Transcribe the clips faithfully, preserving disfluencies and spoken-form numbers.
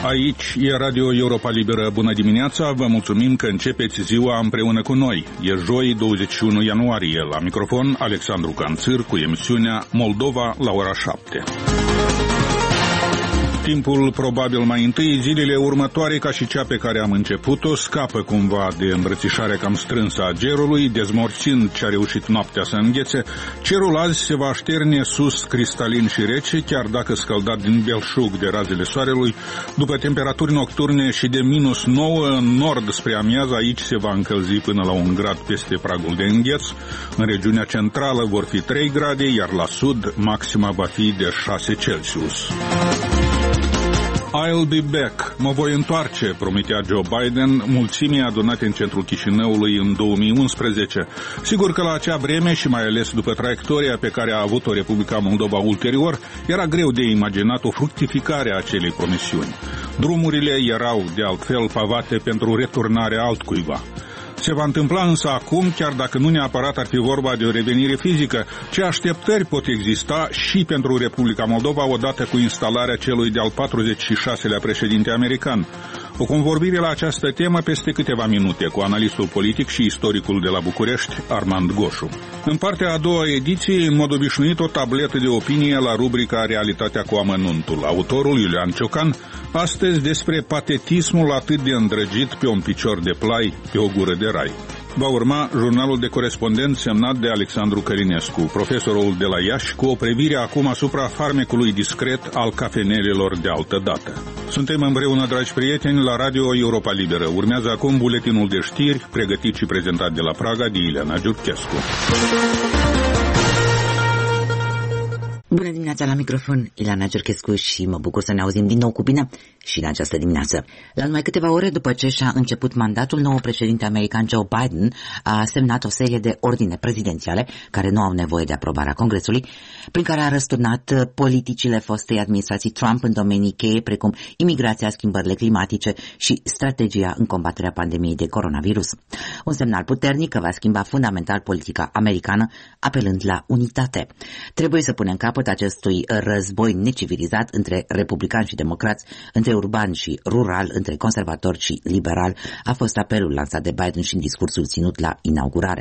Aici e Radio Europa Liberă. Bună dimineața, vă mulțumim că începeți ziua împreună cu noi. E joi, douăzeci și unu ianuarie. La microfon, Alexandru Canțir cu emisiunea Moldova la ora șapte. Timpul probabil mai întâi, zilele următoare, ca și cea pe care am început-o, scapă cumva de îmbrățișarea cam strânsă a gerului, dezmorțind ce a reușit noaptea să înghețe. Cerul azi se va așterne sus, cristalin și rece, chiar dacă scăldat din belșug de razele soarelui. După temperaturi nocturne și de minus nouă în nord spre amiază, aici se va încălzi până la un grad peste pragul de îngheț. În regiunea centrală vor fi trei grade, iar la sud maxima va fi de șase Celsius. I'll be back. Mă voi întoarce, promitea Joe Biden mulțimii adunate în centrul Chișinăului în două mii unsprezece. Sigur că la acea vreme și mai ales după traiectoria pe care a avut-o Republica Moldova ulterior, era greu de imaginat o fructificare a acelei promisiuni. Drumurile erau de altfel pavate pentru returnarea altcuiva. Se va întâmpla însă acum, chiar dacă nu neapărat ar fi vorba de o revenire fizică, ce așteptări pot exista și pentru Republica Moldova odată cu instalarea celui de-al patruzeci și șaselea președinte american. O convorbire la această temă peste câteva minute cu analistul politic și istoricul de la București, Armand Goșu. În partea a doua ediție, în mod obișnuit, o tabletă de opinie la rubrica Realitatea cu amănuntul. Autorul Iulian Ciocan, astăzi despre patetismul atât de îndrăgit pe un picior de plai, pe o gură de rai. Va urma jurnalul de corespondent semnat de Alexandru Călinescu, profesorul de la Iași, cu o privire acum asupra farmecului discret al cafenelelor de altă dată. Suntem împreună, dragi prieteni, la Radio Europa Liberă. Urmează acum buletinul de știri, pregătit și prezentat de la Praga de Ileana Giurchescu. Bună dimineața, la microfon, Ileana Giurchescu, și mă bucur să ne auzim din nou cu bine și în această dimineață. La numai câteva ore după ce și-a început mandatul, noul președinte american Joe Biden a semnat o serie de ordine prezidențiale care nu au nevoie de aprobarea Congresului, prin care a răsturnat politicile fostei administrații Trump în domenii cheie precum imigrația, schimbările climatice și strategia în combaterea pandemiei de coronavirus. Un semnal puternic că va schimba fundamental politica americană, apelând la unitate. Trebuie să punem capăt acestui război necivilizat între republicani și democrați, între urban și rural, între conservatori și liberal, a fost apelul lansat de Biden și în discursul ținut la inaugurare.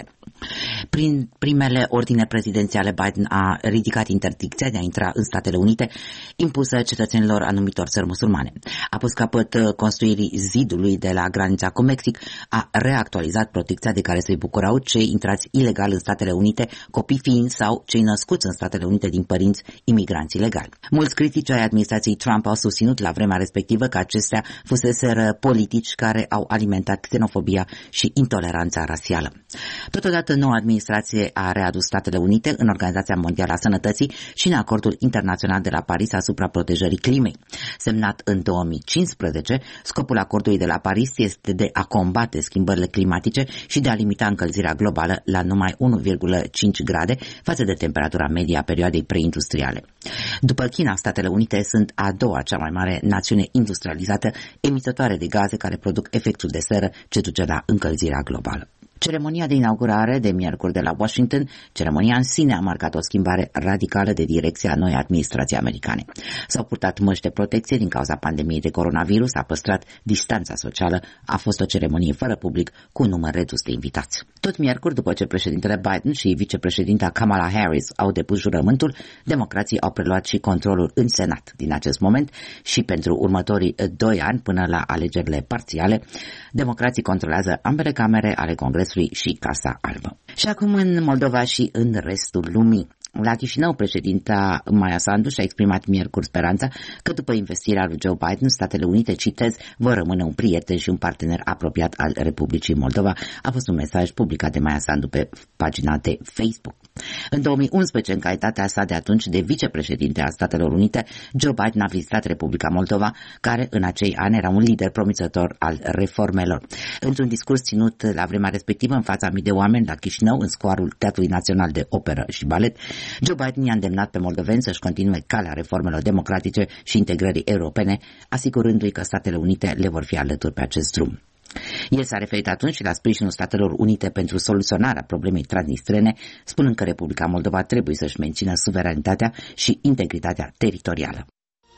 Prin primele ordine prezidențiale, Biden a ridicat interdicția de a intra în Statele Unite impusă cetățenilor anumitor țări musulmane. A pus capăt construirii zidului de la granița cu Mexic, a reactualizat protecția de care se bucurau cei intrați ilegal în Statele Unite, copii fiind sau cei născuți în Statele Unite din părinți imigranți ilegali. Mulți critici ai administrației Trump au susținut la vremea respectivă că acestea fuseseră politici care au alimentat xenofobia și intoleranța rasială. Totodată, noua administrație a readus Statele Unite în Organizația Mondială a Sănătății și în Acordul Internațional de la Paris asupra protejării climei. Semnat în două mii cincisprezece, scopul acordului de la Paris este de a combate schimbările climatice și de a limita încălzirea globală la numai unu virgulă cinci grade față de temperatura medie a perioadei preindustriale. După China, Statele Unite sunt a doua cea mai mare națiune industrializată emisătoare de gaze care produc efectul de seră ce duce la încălzirea globală. Ceremonia de inaugurare de miercuri de la Washington, ceremonia în sine a marcat o schimbare radicală de direcție a noii administrații americane. S-au purtat măști de protecție din cauza pandemiei de coronavirus, a păstrat distanța socială, a fost o ceremonie fără public cu un număr redus de invitați. Tot miercuri, după ce președintele Biden și vicepreședinta Kamala Harris au depus jurământul, democrații au preluat și controlul în Senat. Din acest moment și pentru următorii doi ani până la alegerile parțiale, democrații controlează ambele camere ale Congresului și Casa Albă. Și acum în Moldova și în restul lumii. La Chișinău, președinta Maia Sandu și-a exprimat miercuri speranța că după investirea lui Joe Biden, Statele Unite, citez, vor rămâne un prieten și un partener apropiat al Republicii Moldova. A fost un mesaj publicat de Maia Sandu pe pagina de Facebook. În două mii unsprezece, în calitatea sa de atunci de vicepreședinte a Statelor Unite, Joe Biden a vizitat Republica Moldova, care în acei ani era un lider promițător al reformelor. Într-un discurs ținut la vremea respectivă în fața mii de oameni la Chișinău, în scoarul Teatrului Național de Operă și Balet, Joe Biden i-a îndemnat pe moldoveni să-și continue calea reformelor democratice și integrării europene, asigurându-i că Statele Unite le vor fi alături pe acest drum. El s-a referit atunci și la sprijinul Statelor Unite pentru soluționarea problemei transnistrene, spunând că Republica Moldova trebuie să-și mențină suveranitatea și integritatea teritorială.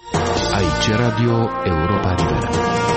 Aici Radio Europa Liberă.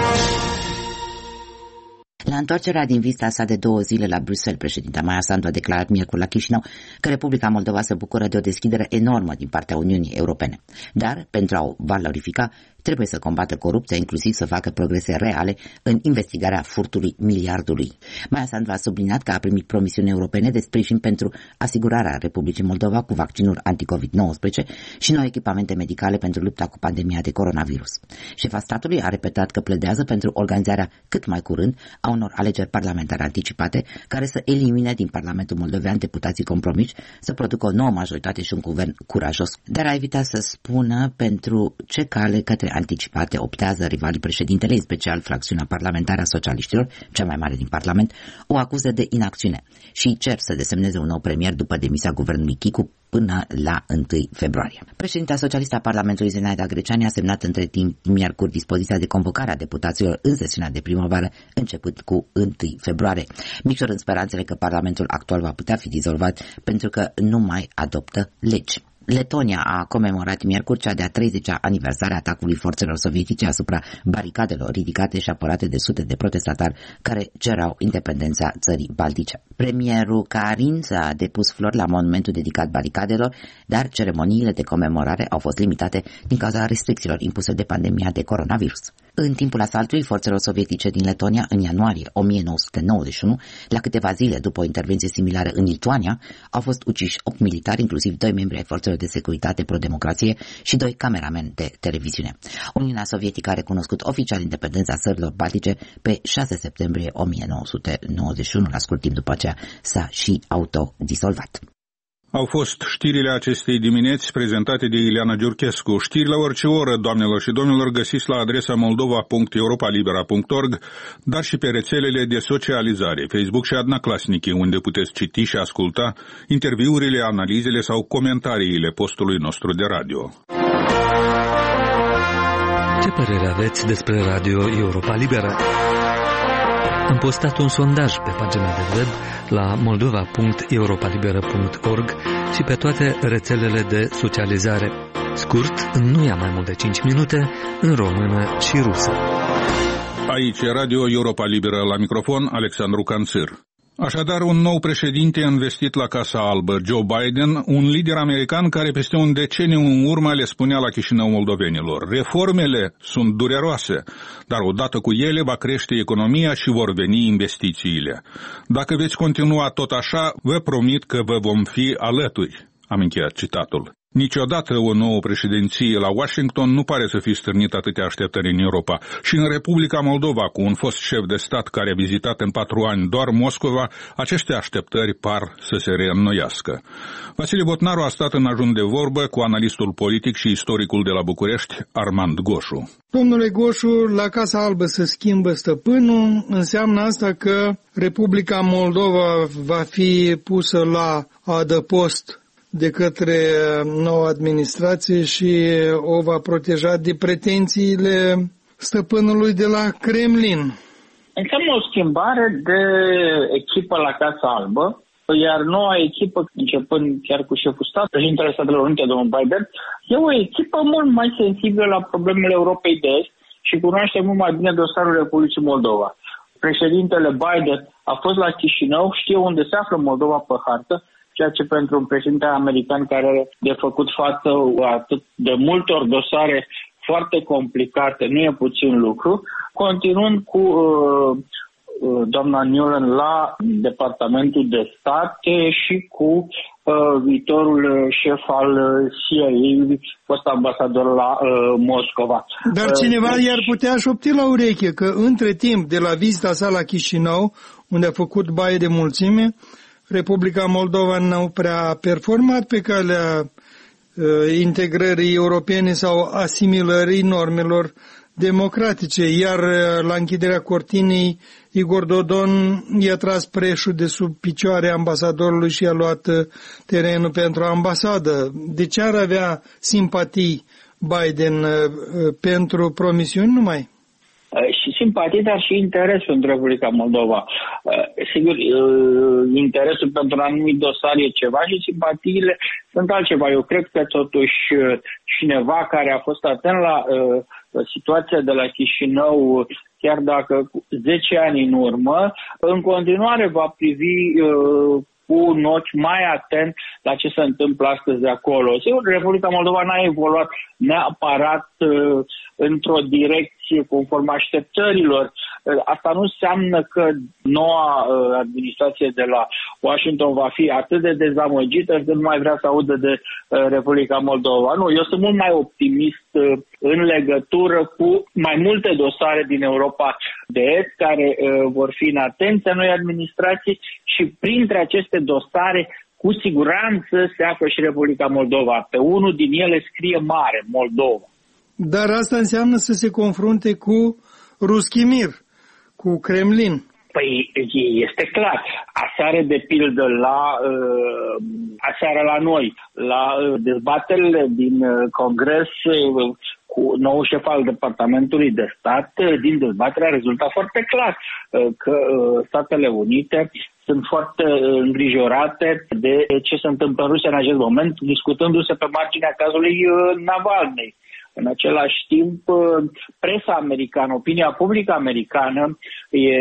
La întoarcerea din vizita sa de două zile la Bruxelles, președinta Maia Sandu a declarat miercuri la Chișinău că Republica Moldova se bucură de o deschidere enormă din partea Uniunii Europene. Dar, pentru a o valorifica, trebuie să combată corupția, inclusiv să facă progrese reale în investigarea furtului miliardului. Maia Sandu a subliniat că a primit promisiuni europene de sprijin pentru asigurarea Republicii Moldova cu vaccinuri anti-covid nouăsprezece și noi echipamente medicale pentru lupta cu pandemia de coronavirus. Șefa statului a repetat că pledează pentru organizarea cât mai curând a unor alegeri parlamentare anticipate care să elimine din Parlamentul Moldovean deputații compromiși, să producă o nouă majoritate și un guvern curajos. Dar a evitat să spună pentru ce cale către anticipate optează rivalii președintele, în special fracțiunea parlamentară a socialiștilor, cea mai mare din Parlament, o acuză de inacțiune și cer să desemneze un nou premier după demisia guvernului Chicu până la întâi februarie. Președinta socialistă a Parlamentului Zenaida Greceanu a semnat între timp miercuri dispoziția de convocare a deputaților în sesiunea de primăvară, început cu întâi februarie, micșorând speranțele că Parlamentul actual va putea fi dizolvat pentru că nu mai adoptă legi. Letonia a comemorat miercuri cea de-a treizecea aniversare a atacului forțelor sovietice asupra baricadelor ridicate și apărate de sute de protestatari care cereau independența țării baltice. Premierul Carința a depus flori la monumentul dedicat baricadelor, dar ceremoniile de comemorare au fost limitate din cauza restricțiilor impuse de pandemia de coronavirus. În timpul asaltului forțelor sovietice din Letonia, în ianuarie o mie nouă sute nouăzeci și unu, la câteva zile după o intervenție similară în Lituania, au fost uciși opt militari, inclusiv doi membri ai forțelor de securitate pro-democrație și doi camerameni de televiziune. Uniunea Sovietică a recunoscut oficial independența țărilor baltice pe șase septembrie o mie nouă sute nouăzeci și unu, la scurt timp după aceea s-a și autodisolvat. Au fost știrile acestei dimineți prezentate de Ileana Giurchescu. Știri la orice oră, doamnelor și domnilor, găsiți la adresa moldova punct europa libera punct org, dar și pe rețelele de socializare, Facebook și Adnaclasnici, unde puteți citi și asculta interviurile, analizele sau comentariile postului nostru de radio. Ce părere aveți despre Radio Europa Liberă? Am postat un sondaj pe pagina de web la moldova punct europa libera punct org și pe toate rețelele de socializare. Scurt, nu ia mai mult de cinci minute, în română și rusă. Aici Radio Europa Liberă, la microfon Alexandru Canțir. Așadar, un nou președinte investit la Casa Albă, Joe Biden, un lider american care peste un deceniu în urmă le spunea la Chișinău moldovenilor: reformele sunt dureroase, dar odată cu ele va crește economia și vor veni investițiile. Dacă veți continua tot așa, vă promit că vă vom fi alături. Am încheiat citatul. Niciodată o nouă președinție la Washington nu pare să fi stârnit atâtea așteptări în Europa. Și în Republica Moldova, cu un fost șef de stat care a vizitat în patru ani doar Moscova, aceste așteptări par să se reînnoiască. Vasile Botnaru a stat în ajun de vorbă cu analistul politic și istoricul de la București, Armand Goșu. Domnule Goșu, la Casa Albă se schimbă stăpânul, înseamnă asta că Republica Moldova va fi pusă la adăpost de către noua administrație și o va proteja de pretențiile stăpânului de la Kremlin. Înseamnă o schimbare de echipă la Casa Albă, iar noua echipă, începând chiar cu șeful stat, președintele Statelor Unite, domnul Biden, e o echipă mult mai sensibilă la problemele Europei de Est și cunoaște mult mai bine dosarul Republicii Moldova. Președintele Biden a fost la Chișinău, știe unde se află Moldova pe hartă, ceea ce pentru un președinte american care are de făcut față atât de multor dosare foarte complicate, nu e puțin lucru. Continuând cu uh, doamna Nuland la Departamentul de Stat și cu uh, viitorul șef al C I A, fost ambasador la uh, Moscova. Dar cineva uh, i-ar putea șopti la ureche că între timp, de la vizita sa la Chișinău, unde a făcut baie de mulțime, Republica Moldova nu prea a performat pe calea uh, integrării europene sau asimilării normelor democratice, iar uh, la închiderea cortinei Igor Dodon i-a tras preșul de sub picioare ambasadorului și a luat uh, terenul pentru ambasadă. De ce ar avea simpatii Biden uh, pentru promisiuni numai? Și simpatie, dar și interes pentru Republica Moldova. Sigur, interesul pentru un anumit dosar e ceva și simpatiile sunt altceva. Eu cred că totuși cineva care a fost atent la situația de la Chișinău, chiar dacă zece ani în urmă, în continuare va privi cu un ochi mai atent la ce se întâmplă astăzi de acolo. Sigur, Republica Moldova n-a evoluat neapărat uh, într-o direcție conform așteptărilor. Uh, asta nu înseamnă că noua uh, administrație de la Washington va fi atât de dezamăgită că nu mai vrea să audă de uh, Republica Moldova. Nu, eu sunt mult mai optimist uh, în legătură cu mai multe dosare din Europa de Est care uh, vor fi în atenția noi administrații și printre aceste dosare cu siguranță se află și Republica Moldova. Pe unul din ele scrie mare, Moldova. Dar asta înseamnă să se confrunte cu Ruski Mir, cu Kremlin. Păi este clar. Aseară, de pildă, la, uh, aseară la noi, la uh, dezbaterile din uh, Congres uh, cu nou șef al Departamentului de Stat, uh, din dezbatere a rezultat foarte clar uh, că uh, Statele Unite sunt foarte îngrijorate de ce se întâmplă în Rusia în acest moment, discutându-se pe marginea cazului Navalny. În același timp, presa americană, opinia publică americană e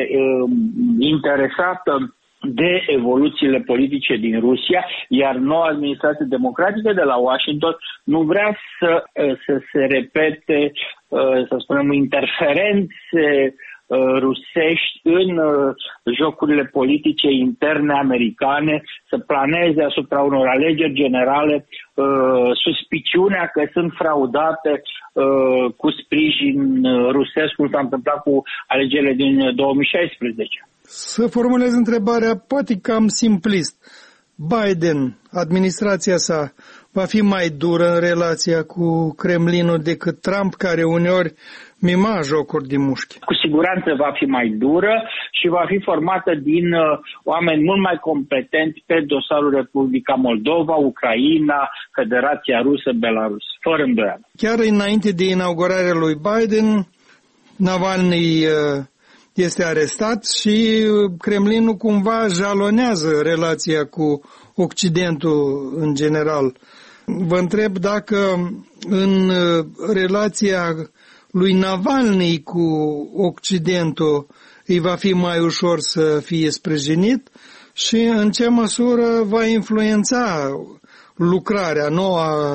interesată de evoluțiile politice din Rusia, iar noua administrație democratică de la Washington nu vrea să, să se repete, să spunem, interferențe rusești în jocurile politice interne americane, să planeze asupra unor alegeri generale suspiciunea că sunt fraudate cu sprijin rusesc, cum s-a întâmplat cu alegerile din două mii șaisprezece. Să formulez întrebarea poate cam simplist. Biden, administrația sa, va fi mai dură în relația cu Kremlinul decât Trump, care uneori mima jocuri de mușchi? Cu siguranță va fi mai dură și va fi formată din uh, oameni mult mai competenți pe dosarul Republica Moldova, Ucraina, Federația Rusă, Belarus, fără îndoială. Chiar înainte de inaugurarea lui Biden, Navalny uh, este arestat și Kremlinul cumva jalonează relația cu Occidentul în general. Vă întreb dacă în relația lui Navalny cu Occidentul îi va fi mai ușor să fie sprijinit și în ce măsură va influența lucrarea, noua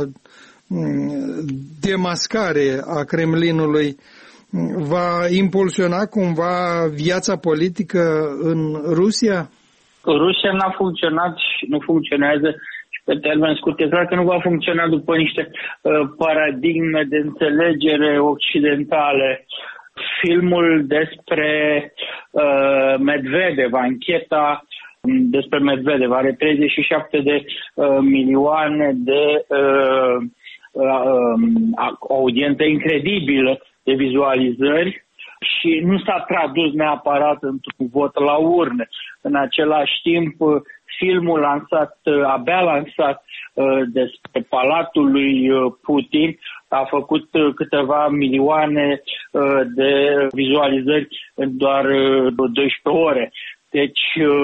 demascare a Kremlinului, va impulsiona cumva viața politică în Rusia? Rusia n-a funcționat și nu funcționează și pe termen scurt. E clar că nu va funcționa după niște uh, paradigme de înțelegere occidentale. Filmul despre uh, Medvedev, ancheta despre Medvedev, are treizeci și șapte de uh, milioane de uh, uh, audiență incredibilă de vizualizări și nu s-a tradus neapărat într-un vot la urne. În același timp, filmul lansat, abia lansat despre Palatul lui Putin a făcut câteva milioane de vizualizări în doar douăsprezece ore. Deci,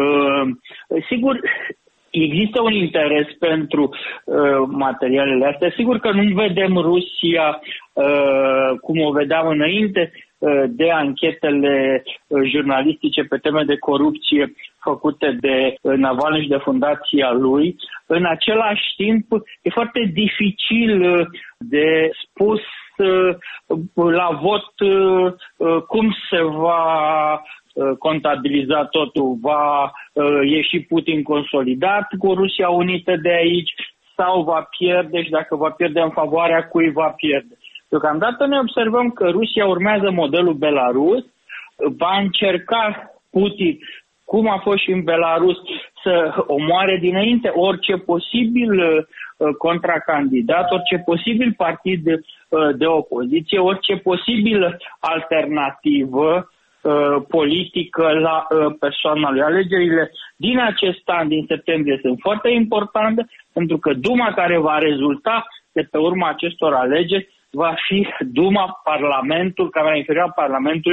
sigur, există un interes pentru uh, materialele astea. Sigur că nu vedem Rusia uh, cum o vedeam înainte uh, de anchetele uh, jurnalistice pe teme de corupție făcute de uh, Navalny și de fundația lui. În același timp, e foarte dificil uh, de spus uh, la vot uh, uh, cum se va contabiliza totul. Va uh, ieși Putin consolidat cu Rusia Unită de aici sau va pierde și dacă va pierde în favoarea cui va pierde. Deocamdată ne observăm că Rusia urmează modelul Belarus, va încerca Putin, cum a fost și în Belarus, să omoare dinainte orice posibil uh, contracandidat, orice posibil partid uh, de opoziție, orice posibil alternativă politică la persoana lui. Alegerile din acest an, din septembrie, sunt foarte importante pentru că Duma care va rezulta de pe urma acestor alegeri va fi Duma, Parlamentul, Camera Inferioară a Parlamentului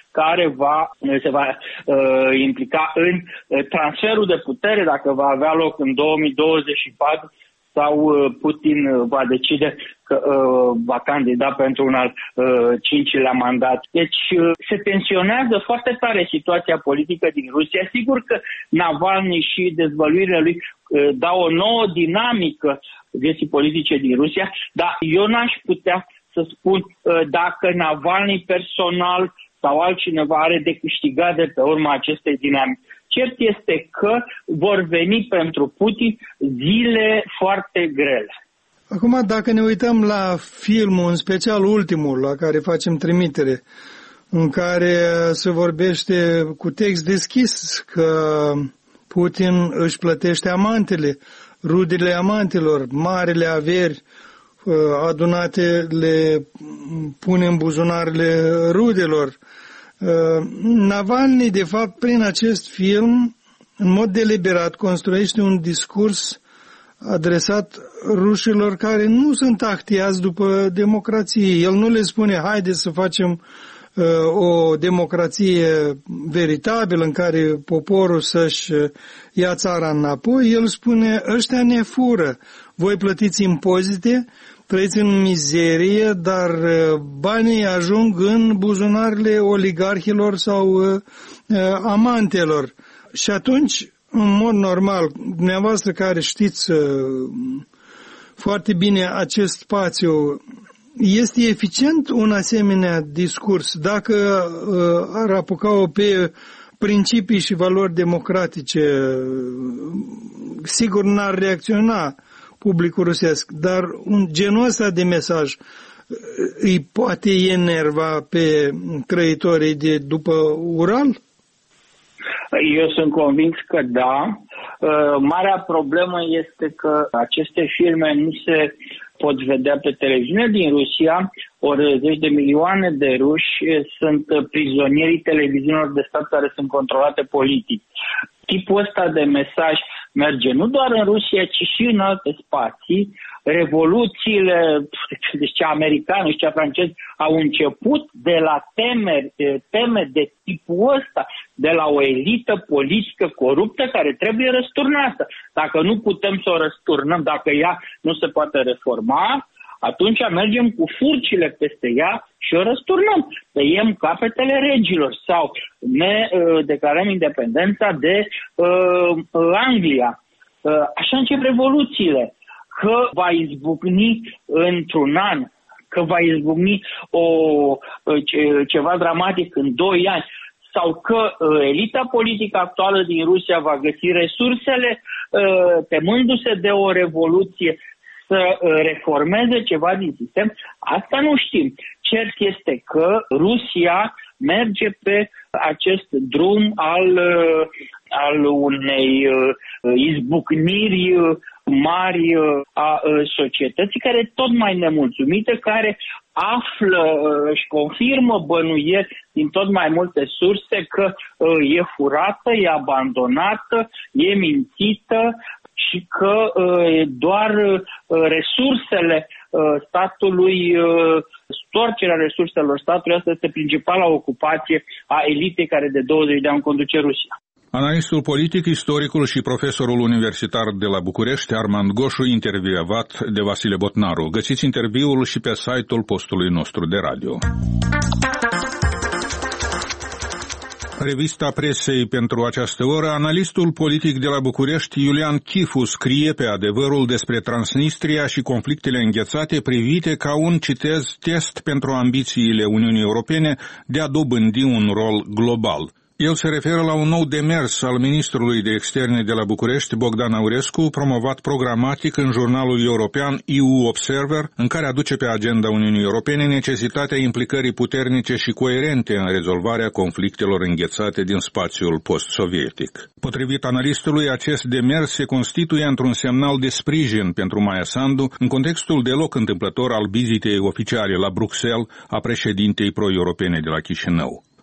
care va, se va uh, implica în uh, transferul de putere, dacă va avea loc în două mii douăzeci și patru sau uh, Putin uh, va decide că uh, va candida pentru un al uh, cincilea mandat. Deci uh, se tensionează foarte tare situația politică din Rusia. Sigur că Navalny și dezvăluirile lui uh, dau o nouă dinamică vieții politice din Rusia, dar eu n-aș putea să spun uh, dacă Navalny personal sau altcineva are de câștigat de pe urma acestei dinamici. Cert este că vor veni pentru Putin zile foarte grele. Acum, dacă ne uităm la filmul, în special ultimul, la care facem trimitere, în care se vorbește cu text deschis că Putin își plătește amantele, rudele amantelor, marele averi adunate le pune în buzunarele rudelor. Navalny, de fapt, prin acest film, în mod deliberat, construiește un discurs adresat rușilor care nu sunt actiați după democrație. El nu le spune, haideți să facem uh, o democrație veritabilă în care poporul să-și ia țara înapoi. El spune, ăștia ne fură, voi plătiți impozite, trăiți în mizerie, dar banii ajung în buzunarele oligarhilor sau uh, amantelor. Și atunci, în mod normal, dumneavoastră care știți uh, foarte bine acest spațiu, este eficient un asemenea discurs? Dacă uh, ar apuca-o pe principii și valori democratice, sigur n-ar reacționa publicul rusesc, dar un genul ăsta de mesaj îi poate enerva pe trăitorii de după Ural? Eu sunt convins că da. Marea problemă este că aceste filme nu se pot vedea pe televiziune din Rusia, ori zeci de milioane de ruși sunt prizonierii televiziunilor de stat care sunt controlate politic. Tipul ăsta de mesaj merge nu doar în Rusia, ci și în alte spații. Revoluțiile, deci cea americană și cea franceză, au început de la temeri, teme de tipul ăsta, de la o elită politică coruptă care trebuie răsturnată. Dacă nu putem să o răsturnăm, dacă ea nu se poate reforma, atunci mergem cu furcile peste ea și o răsturnăm. Tăiem capetele regilor sau ne uh, declarăm independența de uh, Anglia. Uh, așa încep revoluțiile. Că va izbucni într-un an, că va izbucni o, ce, ceva dramatic în doi ani, sau că uh, elita politică actuală din Rusia va găsi resursele, uh, temându-se de o revoluție, să reformeze ceva din sistem, asta nu știm. Cert este că Rusia merge pe acest drum al, al unei izbucniri mari a societății, care tot mai nemulțumite, care află, își confirmă bănuieri din tot mai multe surse că e furată, e abandonată, e mințită, și că uh, doar uh, resursele uh, statului, uh, storcerea resurselor statului, asta este principala ocupație a elitei care de douăzeci de ani conduce Rusia. Analistul politic, istoricul și profesorul universitar de la București, Armand Goșu, intervievat de Vasile Botnaru. Găsiți interviul și pe site-ul postului nostru de radio. Revista presei pentru această oră, analistul politic de la București, Iulian Chifu, scrie pe Adevărul despre Transnistria și conflictele înghețate privite ca un, citez, test pentru ambițiile Uniunii Europene de a dobândi un rol global. El se referă la un nou demers al ministrului de externe de la București, Bogdan Aurescu, promovat programatic în jurnalul european E U Observer, în care aduce pe agenda Uniunii Europene necesitatea implicării puternice și coerente în rezolvarea conflictelor înghețate din spațiul post-sovietic. Potrivit analistului, acest demers se constituie într-un semnal de sprijin pentru Maia Sandu în contextul deloc întâmplător al vizitei oficiale la Bruxelles a președintei pro-europene de la Chișinău.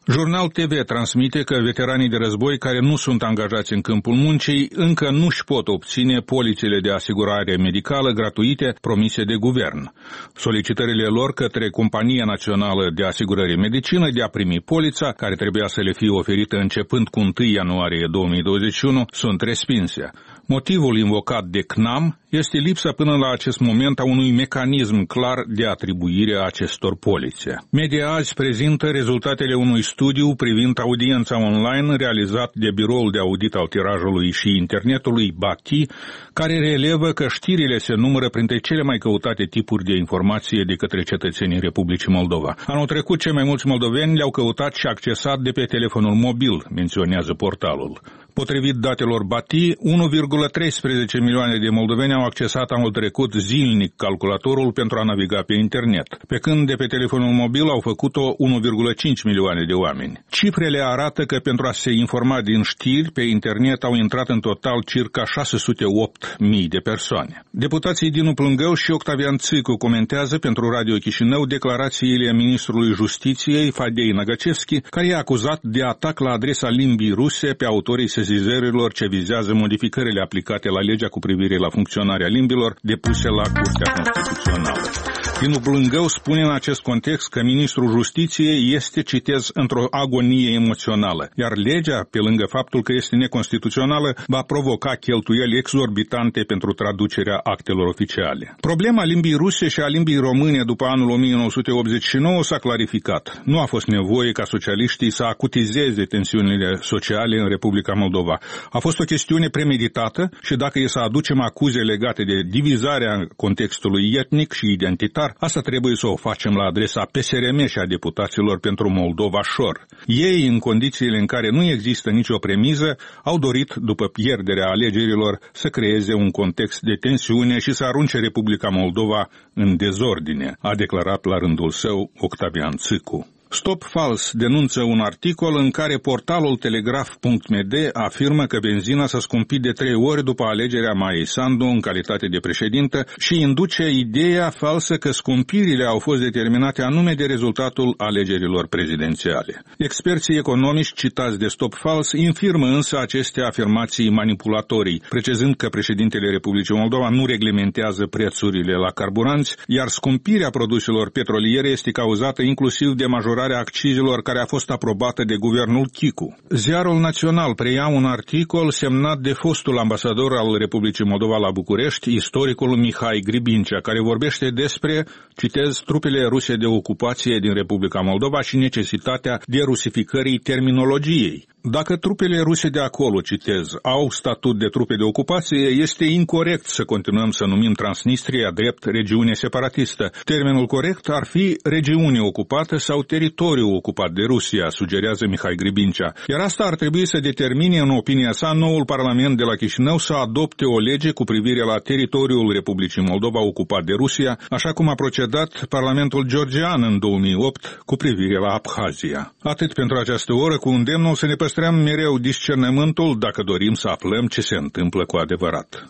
Jurnal T V transmite că veteranii de război care nu sunt angajați în câmpul muncii încă nu-și pot obține polițele de asigurare medicală gratuite promise de guvern. Solicitările lor către Compania Națională de Asigurări Medicină de a primi polița, care trebuia să le fie oferită începând cu întâi ianuarie două mii douăzeci și unu, sunt respinse. Motivul invocat de C N A M este lipsa până la acest moment a unui mecanism clar de atribuire a acestor polițe. Media azi prezintă rezultatele unui studiu privind audiența online realizat de Biroul de Audit al Tirajului și Internetului B A T I, care relevă că știrile se numără printre cele mai căutate tipuri de informație de către cetățenii Republicii Moldova. Anul trecut, cei mai mulți moldoveni le-au căutat și accesat de pe telefonul mobil, menționează portalul. Potrivit datelor B A T I, unu virgulă treisprezece milioane de moldoveni au accesat anul trecut zilnic calculatorul pentru a naviga pe internet, pe când de pe telefonul mobil au făcut-o unu virgulă cinci milioane de oameni. Cifrele arată că pentru a se informa din știri, pe internet au intrat în total circa șase sute opt mii de persoane. Deputații Dinu Plângău și Octavian Țicu comentează pentru Radio Chișinău declarațiile ministrului Justiției, Fadei Năgăcevski, care e acuzat de atac la adresa limbii ruse pe autorii sesizărilor ce vizează modificările aplicate la legea cu privire la funcționarea limbilor depuse la Curtea Constituțională. Dinu Plângău spune în acest context că ministrul Justiției este, citez, într-o agonie emoțională, iar legea, pe lângă faptul că este neconstituțională, va provoca cheltuieli exorbitante pentru traducerea actelor oficiale. Problema limbii ruse și a limbii române după anul o mie nouă sute optzeci și nouă s-a clarificat. Nu a fost nevoie ca socialiștii să acutizeze tensiunile sociale în Republica Moldova. A fost o chestiune premeditată și dacă e să aducem acuze legate de divizarea contextului etnic și identitar, asta trebuie să o facem la adresa P S R M și a deputaților pentru Moldova-Șor. Ei, în condițiile în care nu există nicio premiză, au dorit, după pierderea alegerilor, să creeze un context de tensiune și să arunce Republica Moldova în dezordine, a declarat la rândul său Octavian Țicu. Stop Fals denunță un articol în care portalul telegraf punct m d afirmă că benzina s-a scumpit de trei ori după alegerea Maiei Sandu în calitate de președintă și induce ideea falsă că scumpirile au fost determinate anume de rezultatul alegerilor prezidențiale. Experții economici citați de Stop Fals infirmă însă aceste afirmații manipulatorii, precizând că președintele Republicii Moldova nu reglementează prețurile la carburanți, iar scumpirea produselor petroliere este cauzată inclusiv de majoritatea accizelor care a fost aprobată de guvernul Chicu. Ziarul Național preia un articol semnat de fostul ambasador al Republicii Moldova la București, istoricul Mihai Gribincea, care vorbește despre, citez, trupele ruse de ocupație din Republica Moldova și necesitatea derusificării terminologiei. Dacă trupele ruse de acolo, citez, au statut de trupe de ocupație, este incorect să continuăm să numim Transnistria drept regiune separatistă. Termenul corect ar fi regiune ocupată sau teritoriu ocupat de Rusia, sugerează Mihai Gribincea. Iar asta ar trebui să determine, în opinia sa, noul Parlament de la Chișinău să adopte o lege cu privire la teritoriul Republicii Moldova ocupat de Rusia, așa cum a procedat Parlamentul georgian în două mii opt cu privire la Abhazia. Atât pentru această oră, cu îndemnul să ne păstrăm mereu discernământul dacă dorim să aflăm ce se întâmplă cu adevărat.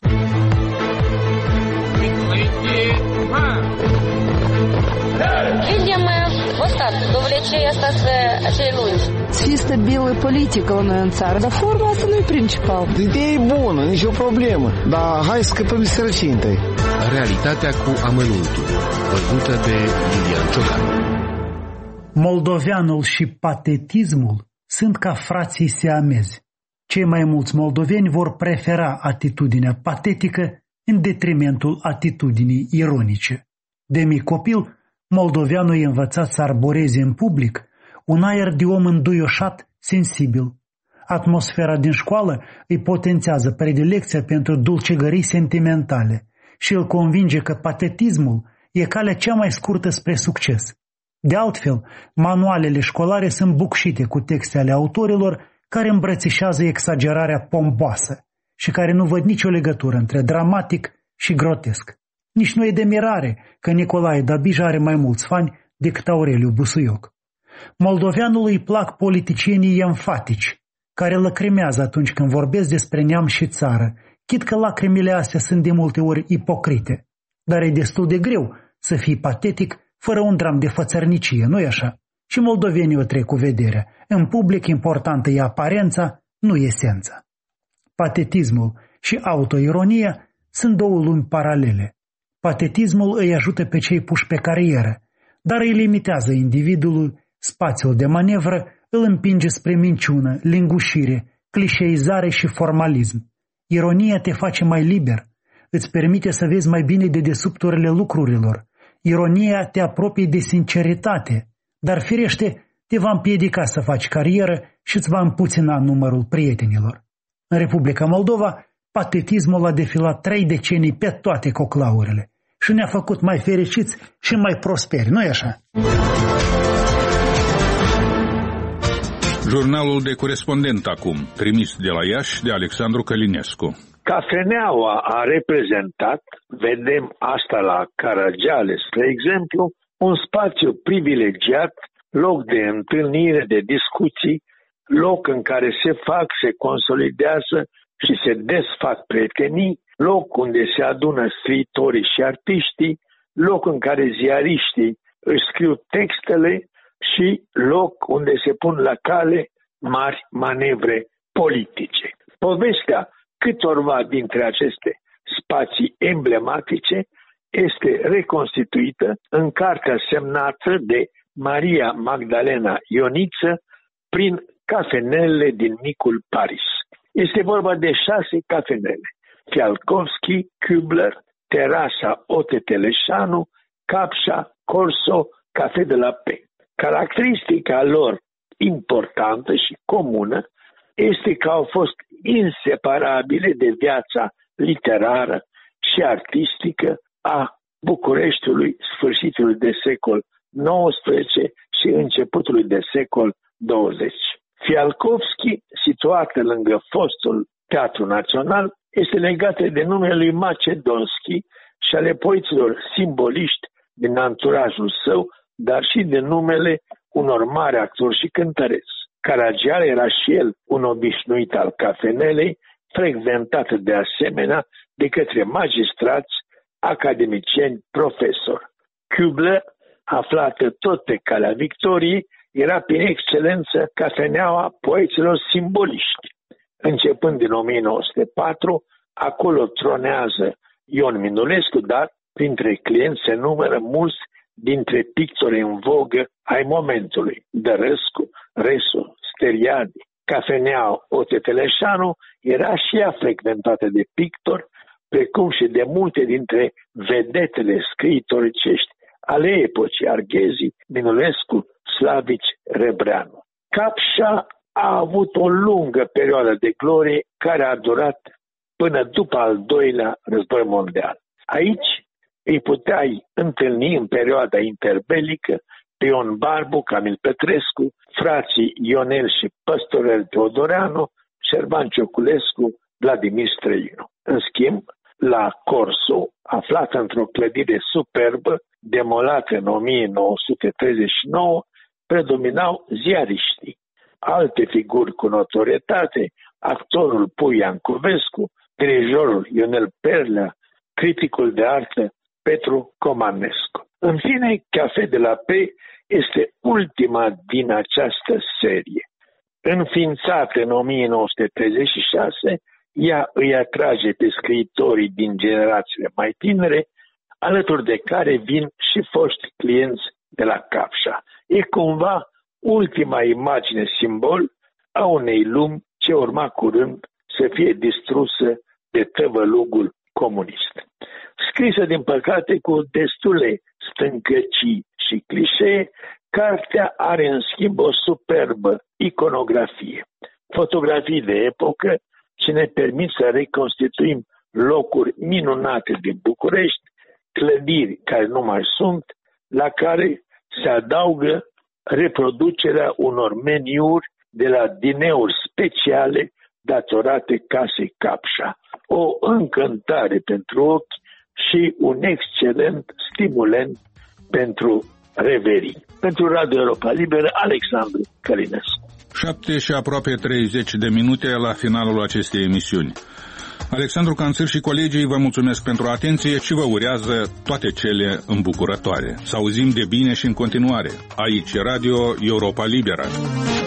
Видим остатки, довлечение остаться acei luni. Fii stabilă politică la noi în țară, dar forma asta nu e principal. Ideea e bună, nicio problemă, dar hai să scăpăm de sărăcie întâi. Realitatea cu amănuntul, văzută de Lilian Ciocan. Moldoveanul și patetismul sunt ca frații siamezi. Cei mai mulți moldoveni vor prefera atitudinea patetică în detrimentul atitudinii ironice. De mic copil, moldoveanul e învățat să arboreze în public un aer de om înduioșat, sensibil. Atmosfera din școală îi potențează predilecția pentru dulcegării sentimentale și îl convinge că patetismul e calea cea mai scurtă spre succes. De altfel, manualele școlare sunt bucșite cu texte ale autorilor care îmbrățișează exagerarea pompoasă și care nu văd nicio legătură între dramatic și grotesc. Nici nu e de mirare că Nicolae Dabij are mai mulți fani decât Aureliu Busuioc. Moldoveanului îi plac politicienii enfatici, care lăcrimează atunci când vorbesc despre neam și țară, chit că lacrimile astea sunt de multe ori ipocrite. Dar e destul de greu să fii patetic fără un dram de fățărnicie, nu-i așa? și moldovenii o trec cu vederea. În public importantă e aparența, nu esența. Patetismul și autoironia sunt două lumi paralele. Patetismul îi ajută pe cei puși pe carieră, dar îi limitează individului spațiul de manevră, îl împinge spre minciună, lingușire, clișeizare și formalism. Ironia te face mai liber, îți permite să vezi mai bine dedesubturile lucrurilor. Ironia te apropie de sinceritate, dar firește te va împiedica să faci carieră și îți va împuțina numărul prietenilor. În Republica Moldova, patetismul a defilat trei decenii pe toate coclaurile și ne-a făcut mai fericiți și mai prosperi, nu-i așa? Jurnalul de corespondent acum, trimis de la Iași de Alexandru Călinescu. Cafeneaua a reprezentat, vedem asta la Caragiale, spre exemplu, un spațiu privilegiat, loc de întâlnire, de discuții, loc în care se fac, se consolidează și se desfac prietenii, loc unde se adună scriitorii și artiștii, loc în care ziariștii își scriu textele și loc unde se pun la cale mari manevre politice. Povestea câtorva dintre aceste spații emblematice este reconstituită în cartea semnată de Maria Magdalena Ioniță prin cafenelele din Micul Paris. Este vorba de șase cafenele: Fialkovski, Kübler, Terasa Ote Teleșanu, Capșa, Corso, Cafe de la P. Caracteristica lor importantă și comună este că au fost inseparabile de viața literară și artistică a Bucureștiului sfârșitului de secol nouăsprezece și începutului de secol douăzeci. Fialkovski, situat lângă fostul Teatru Național, este legată de numele lui Macedonski și ale poeților simboliști din anturajul său, dar și de numele unor mari actori și cântăreți. Caragiale era și el un obișnuit al cafenelei, frecventat de asemenea de către magistrați, academicieni, profesori. Kübler, aflată tot pe calea victoriei, era prin excelență cafeneaua poeților simboliști. Începând din o mie nouă sute patru, acolo tronează Ion Minulescu, dar printre clienți se numără mulți dintre pictori în vogă ai momentului: Dărăscu, Resu, Steriadi. Cafeneaua Ote Teleșanu era și ea frecventată de pictori, precum și de multe dintre vedetele scriitoricești ale epocii: Arghezi, Minulescu, Slavici, Rebreanu. Capșa a avut o lungă perioadă de glorie care a durat până după al doilea război mondial. Aici îi puteai întâlni în perioada interbelică pe Ion Barbu, Camil Petrescu, frații Ionel și Păstorel Teodoreanu, Șerban Cioculescu, Vladimir Străinu. În schimb, la Corso, aflată într-o clădire superbă, demolată în o mie nouă sute treizeci și nouă, predominau ziariștii. Alte figuri cu notorietate, actorul Pui Iancovescu, dirijorul Ionel Perlea, criticul de artă Petru Comanescu. În fine, Cafe de la P este ultima din această serie. Înființată în o mie nouă sute treizeci și șase, ea îi atrage pe scriitorii din generațiile mai tinere, alături de care vin și foști clienți de la Capșa. E cumva ultima imagine simbol a unei lumi ce urma curând să fie distrusă de tăvălugul comunist. Scrisă, din păcate, cu destule stâncăcii și clișee, cartea are în schimb o superbă iconografie. Fotografii de epocă ce ne permit să reconstituim locuri minunate din București, clădiri care nu mai sunt, la care se adaugă reproducerea unor meniuri de la dineuri speciale datorate casei Capșa. O încântare pentru ochi și un excelent stimulent pentru reverii. Pentru Radio Europa Liberă, Alexandru Călinescu. Șapte și aproape treizeci de minute la finalul acestei emisiuni. Alexandru Canțir și colegii vă mulțumesc pentru atenție și vă urează toate cele îmbucurătoare. Să auzim de bine și în continuare. Aici Radio Europa Liberă.